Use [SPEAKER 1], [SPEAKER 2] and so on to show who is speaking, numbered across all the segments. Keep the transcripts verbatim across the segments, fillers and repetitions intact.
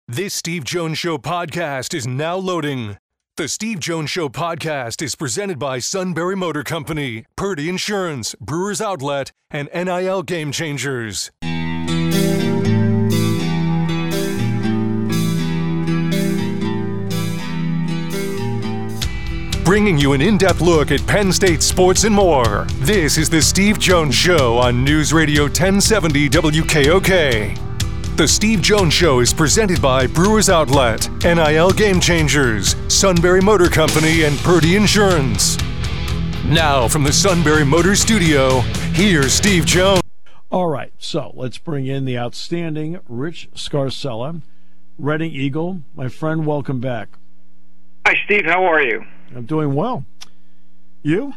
[SPEAKER 1] This Steve Jones Show podcast is now loading. The Steve Jones Show podcast is presented by Sunbury Motor Company, Purdy Insurance, Brewers Outlet, and N I L Game Changers. Bringing you an in-depth look at Penn State sports and more. This is the Steve Jones Show on News Radio ten seventy W K O K. The Steve Jones Show is presented by Brewers Outlet, N I L Game Changers, Sunbury Motor Company, and Purdy Insurance. Now from the Sunbury Motor Studio, here's Steve Jones.
[SPEAKER 2] All right, so let's bring in the outstanding Rich Scarcella, Reading Eagle. My friend, welcome back.
[SPEAKER 3] Hi, Steve. How are you?
[SPEAKER 2] I'm doing well. You?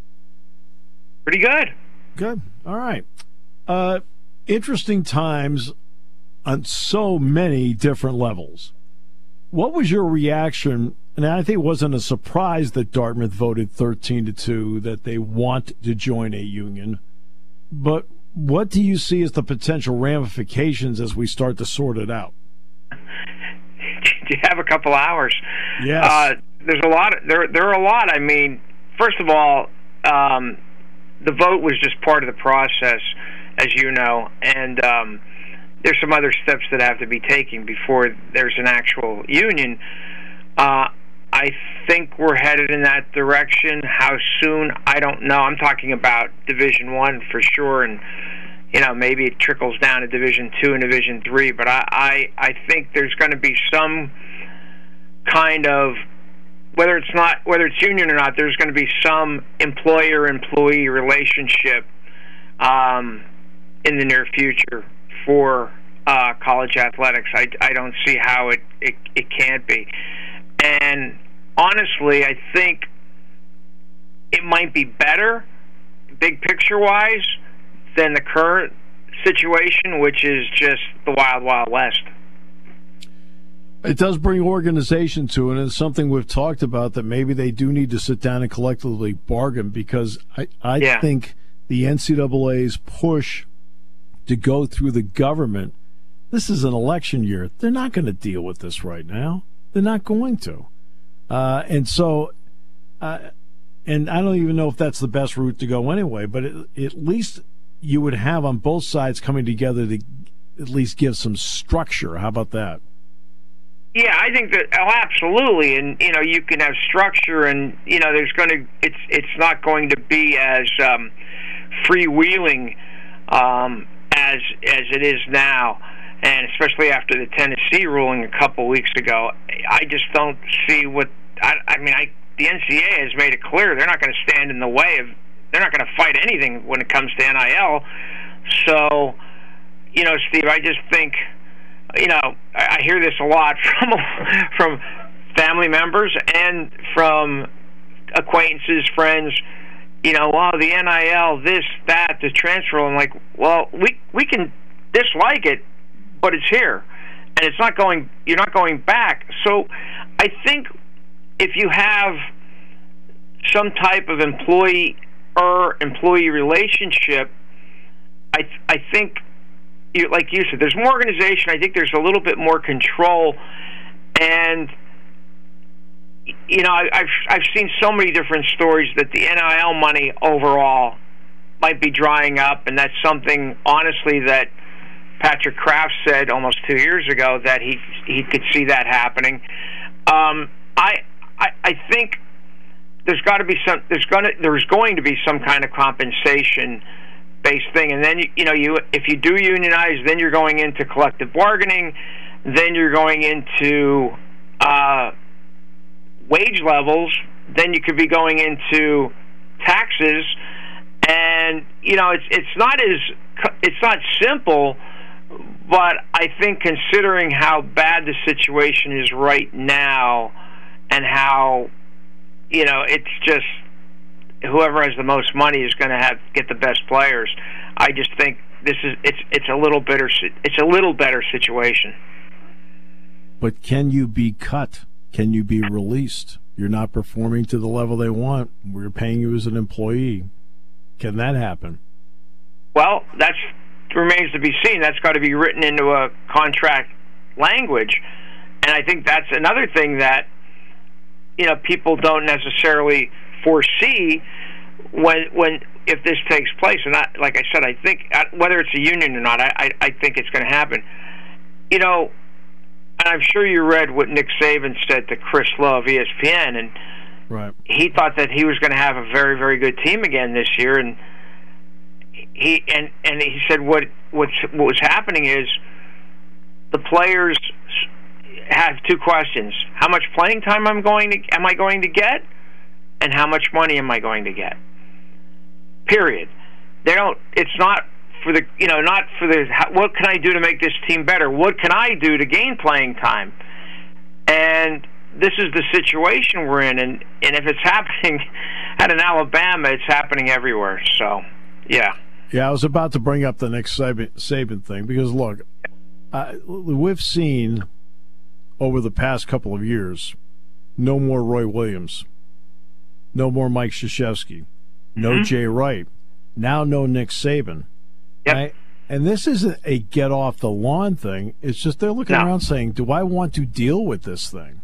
[SPEAKER 3] Pretty good.
[SPEAKER 2] Good. All right. Uh, interesting times on so many different levels. What was your reaction? And I think it wasn't a surprise that Dartmouth voted thirteen to two, that they want to join a union. But what do you see as the potential ramifications as we start to sort it out?
[SPEAKER 3] Do you have a couple hours?
[SPEAKER 2] Yes.
[SPEAKER 3] Uh, there's a lot. Of, there, there are a lot. I mean, first of all, um, the vote was just part of the process, as you know, and um, there's some other steps that have to be taken before there's an actual union. Uh, I think we're headed in that direction. How soon? I don't know. I'm talking about Division One for sure, and you know, maybe it trickles down to Division Two and Division Three. But I, I, I think there's going to be some kind of, whether it's not, whether it's union or not, there's going to be some employer-employee relationship um, in the near future for uh, college athletics. I, I don't see how it, it it can't be. And honestly, I think it might be better, big picture-wise, than the current situation, which is just the wild, wild west.
[SPEAKER 2] It does bring organization to it, and it's something we've talked about, that maybe they do need to sit down and collectively bargain, because I, I
[SPEAKER 3] yeah.
[SPEAKER 2] think the N C double A's push to go through the government, this is an election year. They're not going to deal with this right now. They're not going to. Uh, and so, uh, and I don't even know if that's the best route to go anyway, but it, at least you would have on both sides coming together to at least give some structure. How about that?
[SPEAKER 3] Yeah, I think that, oh, absolutely, and you know, you can have structure, and you know, there's going to, it's it's not going to be as um, freewheeling um, as as it is now, and especially after the Tennessee ruling a couple weeks ago, I just don't see what I, I mean. I the N C A A has made it clear they're not going to stand in the way of, they're not going to fight anything when it comes to N I L. So, you know, Steve, I just think, you know, I hear this a lot from from family members and from acquaintances, friends. You know, well, the N I L, this, that, the transfer. I'm like, well, we we can dislike it, but it's here, and it's not going. You're not going back. So, I think if you have some type of employee or employee relationship, I I think. You, like you said, there's more organization. I think there's a little bit more control, and you know, I, I've I've seen so many different stories that the N I L money overall might be drying up, and that's something, honestly, that Patrick Kraft said almost two years ago that he he could see that happening. Um, I, I I think there's got to be some. There's gonna there's going to be some kind of compensation based thing, and then you, you know you if you do unionize, then you're going into collective bargaining, then you're going into uh, wage levels, then you could be going into taxes, and you know it's it's not as it's not simple, but I think considering how bad the situation is right now, and how you know it's just, whoever has the most money is going to have get the best players. I just think this is it's it's a little better it's a little better situation.
[SPEAKER 2] But can you be cut? Can you be released? You're not performing to the level they want. We're paying you as an employee. Can that happen?
[SPEAKER 3] Well, that's remains to be seen. That's got to be written into a contract language. And I think that's another thing that, you know, people don't necessarily foresee when when if this takes place. And I, like I said, I think whether it's a union or not, I, I, I think it's going to happen. You know, and I'm sure you read what Nick Saban said to Chris Lowe of E S P N, and
[SPEAKER 2] right.
[SPEAKER 3] he thought that he was going to have a very, very good team again this year. And he and and he said what what's what was happening is the players have two questions: how much playing time I'm going to am I going to get, and how much money am I going to get? Period. They don't. It's not for the you know not for the what can I do to make this team better? What can I do to gain playing time? And this is the situation we're in, and and if it's happening at an Alabama, it's happening everywhere. So, yeah.
[SPEAKER 2] Yeah, I was about to bring up the Nick Saban, Saban thing because look, uh, we've seen over the past couple of years, no more Roy Williams, no more Mike Krzyzewski, no mm-hmm. Jay Wright, now no Nick Saban.
[SPEAKER 3] Yep.
[SPEAKER 2] Right? And this isn't a get off the lawn thing. It's just they're looking no. around saying, do I want to deal with this thing?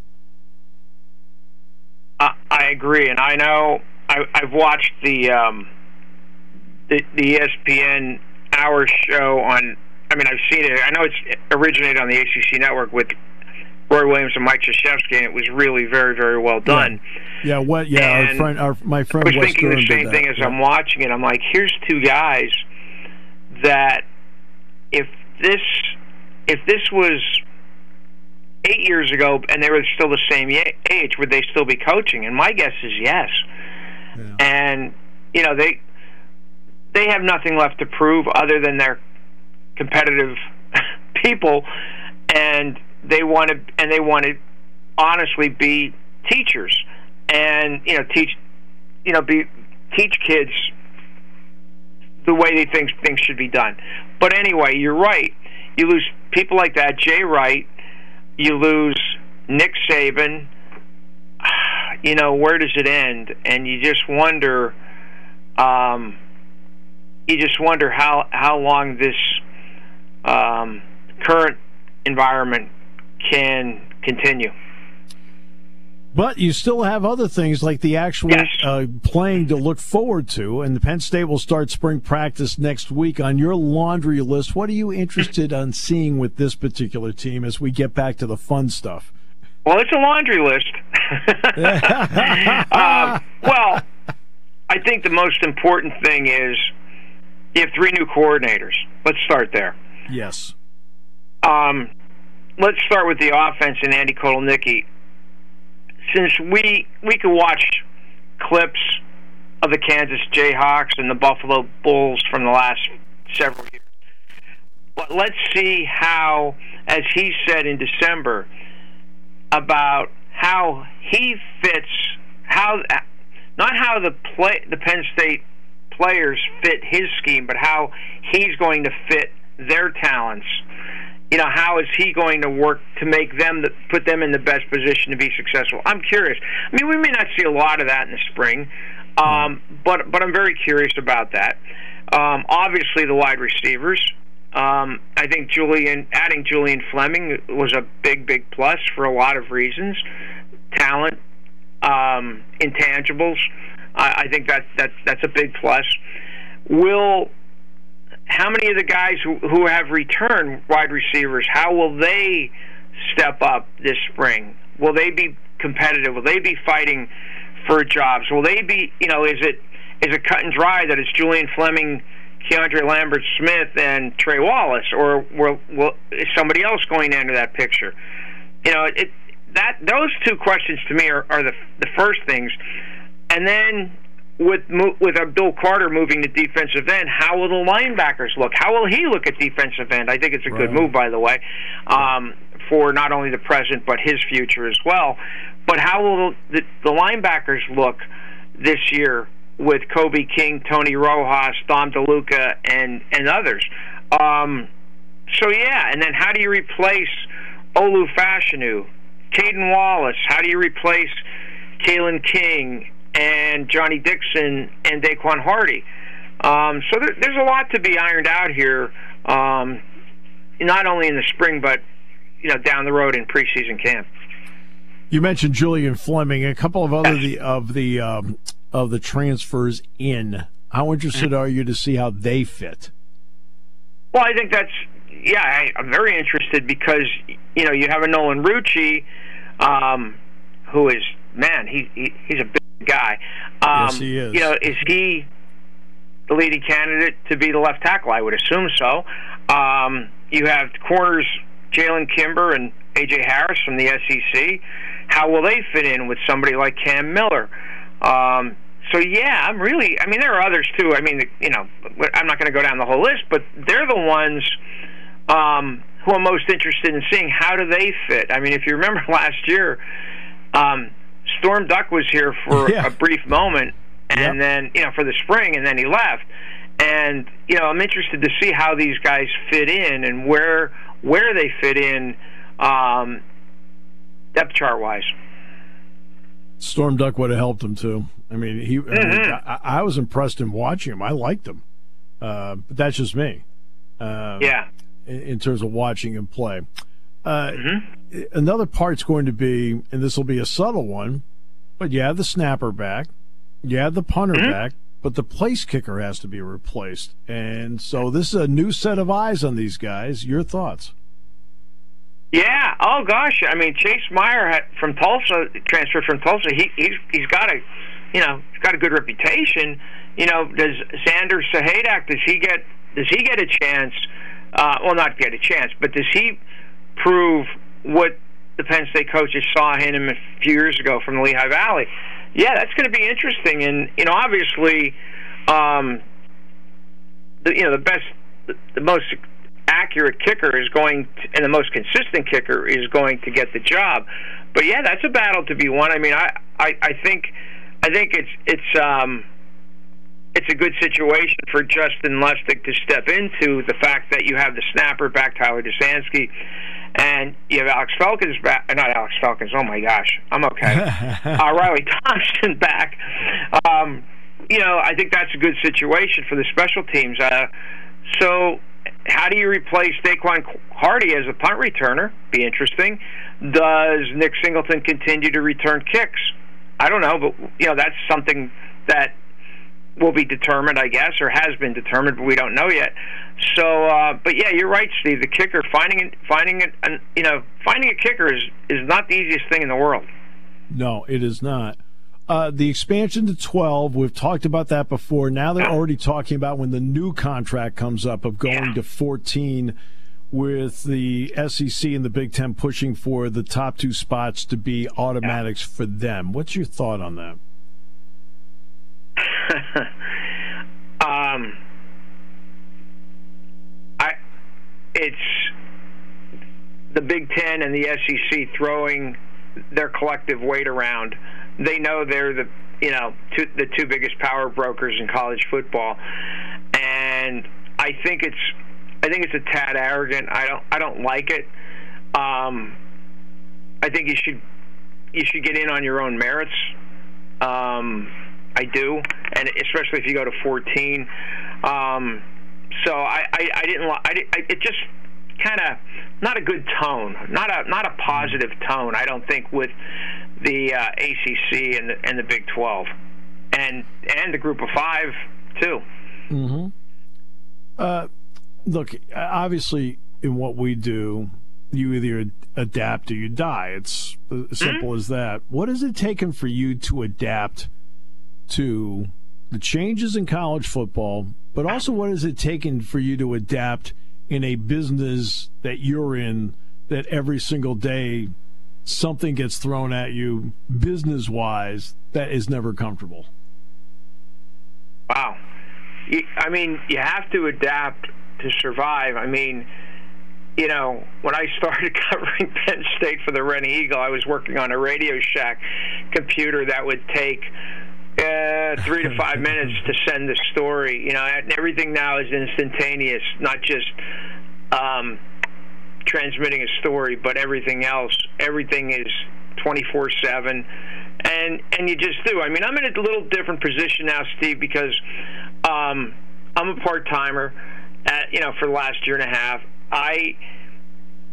[SPEAKER 3] Uh, I agree, and I know I, I've watched the, um, the the E S P N Hour show on. I mean, I've seen it. I know it's originated on the A C C network with Roy Williams and Mike Krzyzewski, and it was really very, very well done.
[SPEAKER 2] Yeah, yeah what? Yeah,
[SPEAKER 3] and
[SPEAKER 2] our friend, our my friend.
[SPEAKER 3] I was
[SPEAKER 2] Wes
[SPEAKER 3] thinking
[SPEAKER 2] Durham
[SPEAKER 3] the same thing
[SPEAKER 2] that.
[SPEAKER 3] as
[SPEAKER 2] yeah.
[SPEAKER 3] I'm watching it. I'm like, here's two guys that if this if this was eight years ago and they were still the same age, would they still be coaching? And my guess is yes. Yeah. And you know they they have nothing left to prove other than they're competitive people, and they want to and they want to honestly be teachers, and you know teach you know be teach kids the way they think things should be done. But anyway, you're right. You lose people like that, Jay Wright. You lose Nick Saban. You know, where does it end? And you just wonder. Um, you just wonder how how long this um, current environment can continue.
[SPEAKER 2] But you still have other things like the actual
[SPEAKER 3] yes.
[SPEAKER 2] uh, playing to look forward to, and the Penn State will start spring practice next week. On your laundry list, what are you interested in seeing with this particular team as we get back to the fun stuff?
[SPEAKER 3] Well, it's a laundry list. um, well, I think the most important thing is you have three new coordinators. Let's start there.
[SPEAKER 2] Yes.
[SPEAKER 3] Um, let's start with the offense and Andy Kotelnicki. Since we we could watch clips of the Kansas Jayhawks and the Buffalo Bulls from the last several years, but let's see how, as he said in December, about how he fits, how not how the play the Penn State players fit his scheme, but how he's going to fit their talents. You know, how is he going to work to make them, the, put them in the best position to be successful? I'm curious. I mean, we may not see a lot of that in the spring, um, but but I'm very curious about that. Um, obviously, the wide receivers. Um, I think Julian adding Julian Fleming was a big, big plus for a lot of reasons. Talent, um, intangibles. I, I think that that that's a big plus. Will How many of the guys who, who have returned wide receivers, how will they step up this spring? Will they be competitive? Will they be fighting for jobs? Will they be, you know, is it is it cut and dry that it's Julian Fleming, Keandre Lambert-Smith, and Trey Wallace, or will, will is somebody else going to enter that picture? You know, it that those two questions to me are, are the the first things, and then. With with Abdul Carter moving to defensive end, how will the linebackers look? How will he look at defensive end? I think it's a right. good move, by the way, um, for not only the present but his future as well. But how will the, the linebackers look this year with Kobe King, Tony Rojas, Dom DeLuca, and, and others? Um, so, yeah, and then how do you replace Olu Fashanu, Caden Wallace? How do you replace Kalen King and Johnny Dixon and Daquan Hardy? Um, so there, there's a lot to be ironed out here, um, not only in the spring, but you know, down the road in preseason camp.
[SPEAKER 2] You mentioned Julian Fleming, a couple of other the, of the um, of the transfers in. How interested are you to see how they fit?
[SPEAKER 3] Well, I think that's yeah. I, I'm very interested because you know you have a Nolan Rucci, um, who is man. He, he he's a big guy. Um,
[SPEAKER 2] yes, he is.
[SPEAKER 3] You know, is he the leading candidate to be the left tackle? I would assume so. Um, you have corners Jalen Kimber and A J Harris from the S E C. How will they fit in with somebody like Cam Miller? Um, so, yeah, I'm really – I mean, there are others, too. I mean, you know, I'm not going to go down the whole list, but they're the ones um, who I'm most interested in seeing. How do they fit? I mean, if you remember last year, um, Storm Duck was here for
[SPEAKER 2] yeah.
[SPEAKER 3] a brief moment, and
[SPEAKER 2] yep.
[SPEAKER 3] then, you know, for the spring, and then he left. And, you know, I'm interested to see how these guys fit in and where where they fit in um, depth chart-wise.
[SPEAKER 2] Storm Duck would have helped him, too. I mean, he.
[SPEAKER 3] Mm-hmm.
[SPEAKER 2] I, mean, I, I was impressed in watching him. I liked him. Uh, but that's just me. Uh,
[SPEAKER 3] yeah.
[SPEAKER 2] In, in terms of watching him play. Uh,
[SPEAKER 3] mm-hmm.
[SPEAKER 2] Another part's going to be, and this will be a subtle one, but you have the snapper back, you have the punter
[SPEAKER 3] mm-hmm.
[SPEAKER 2] back, but the place kicker has to be replaced. And so this is a new set of eyes on these guys. Your thoughts?
[SPEAKER 3] Yeah. Oh gosh. I mean, Chase Meyer had, from Tulsa transferred from Tulsa. He he's he's got a, you know, he's got a good reputation. You know, does Xander Sahadak does he get does he get a chance? Uh, well, not get a chance, but does he prove what the Penn State coaches saw in him a few years ago from the Lehigh Valley? Yeah, that's going to be interesting. And you know, obviously, um, the you know the best, the, the most accurate kicker is going to, and the most consistent kicker is going to get the job. But yeah, that's a battle to be won. I mean, I, I, I think I think it's it's um, it's a good situation for Justin Lustig to step into the fact that you have the snapper back, Tyler Dusansky, and you have Alex Felkins back. Not Alex Felkins. Oh my gosh, I'm okay. uh, Riley Thompson back. Um, you know, I think that's a good situation for the special teams. Uh, so. How do you replace Daquan Hardy as a punt returner? Be interesting. Does Nick Singleton continue to return kicks? I don't know, but you know that's something that will be determined, I guess, or has been determined, but we don't know yet. So, uh, but yeah, you're right, Steve. The kicker, finding finding it, you know, finding a kicker is is not the easiest thing in the world.
[SPEAKER 2] No, it is not. Uh, the expansion to twelve, we've talked about that before. Now they're already talking about when the new contract comes up of going
[SPEAKER 3] yeah.
[SPEAKER 2] to fourteen, with the S E C and the Big Ten pushing for the top two spots to be automatics yeah. for them. What's your thought on that?
[SPEAKER 3] um, I, it's the Big Ten and the S E C throwing their collective weight around. They know they're the you know two, the two biggest power brokers in college football, and I think it's I think it's a tad arrogant. I don't I don't like it. Um, I think you should you should get in on your own merits. Um, I do, and especially if you go to fourteen. Um, so I, I, I didn't I, I it just kind of not a good tone, not a not a positive tone. I don't think with the uh, A C C and the, and the Big twelve, and and the Group of Five too.
[SPEAKER 2] Mm-hmm. Uh, look, obviously, in what we do, you either adapt or you die. It's as simple mm-hmm. as that. What has it taken for you to adapt to the changes in college football, but also what has it taken for you to adapt in a business that you're in, that every single day something gets thrown at you business-wise that is never comfortable?
[SPEAKER 3] Wow. I mean, you have to adapt to survive. I mean, you know, when I started covering Penn State for the Reading Eagle, I was working on a Radio Shack computer that would take uh, three to five minutes to send the story. You know, and everything now is instantaneous, not just um, transmitting a story, but everything else. Everything is twenty-four seven, and and you just do. I mean, I'm in a little different position now, Steve, because um, I'm a part-timer, at, you know, for the last year and a half. I,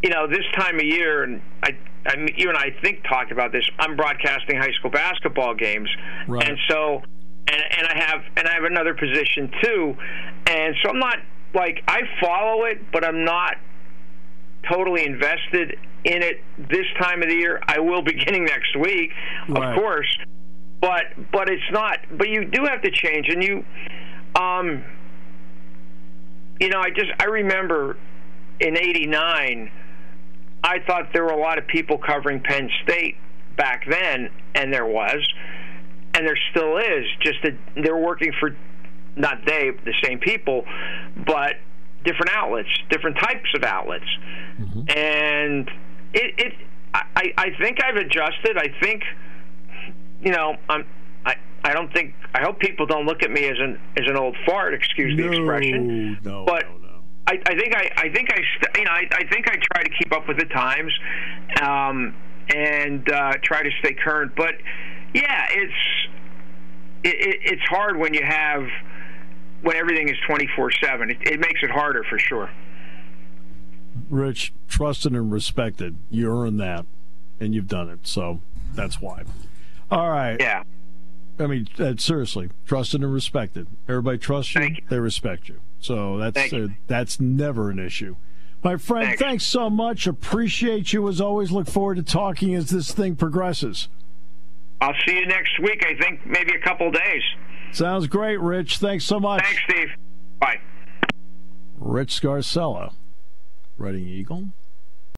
[SPEAKER 3] you know, this time of year, and I, I mean, you and I think talked about this. I'm broadcasting high school basketball games,
[SPEAKER 2] right.
[SPEAKER 3] and so, and and I have and I have another position too, and so I'm not like I follow it, but I'm not totally invested in it this time of the year. I will beginning next week,
[SPEAKER 2] right.
[SPEAKER 3] of course, but but it's not. But you do have to change, and you, um, you know, I just I remember in eighty-nine. I thought there were a lot of people covering Penn State back then, and there was, and there still is. Just that they're working for, not they, the same people, but different outlets, different types of outlets. Mm-hmm. And it, it I, I think I've adjusted. I think, you know, I'm. I, I don't think. I hope people don't look at me as an as an old fart. Excuse
[SPEAKER 2] no,
[SPEAKER 3] the expression.
[SPEAKER 2] No,
[SPEAKER 3] but,
[SPEAKER 2] no, no.
[SPEAKER 3] I, I think I, I think I, st- you know, I, I think I try to keep up with the times, um, and uh, try to stay current. But yeah, it's it, it, it's hard when you have when everything is twenty-four seven. It, it makes it harder for sure.
[SPEAKER 2] Rich, trusted and respected. You earned that, and you've done it. So that's why. All right.
[SPEAKER 3] Yeah.
[SPEAKER 2] I mean, uh, seriously, trusted and respected. Everybody trusts you.
[SPEAKER 3] Thank you.
[SPEAKER 2] They respect you. So that's uh, that's never an issue. My friend, thanks. thanks so much. Appreciate you as always. Look forward to talking as this thing progresses.
[SPEAKER 3] I'll see you next week. I think maybe a couple days.
[SPEAKER 2] Sounds great, Rich. Thanks so much.
[SPEAKER 3] Thanks, Steve. Bye.
[SPEAKER 2] Rich Scarcella, Reading Eagle.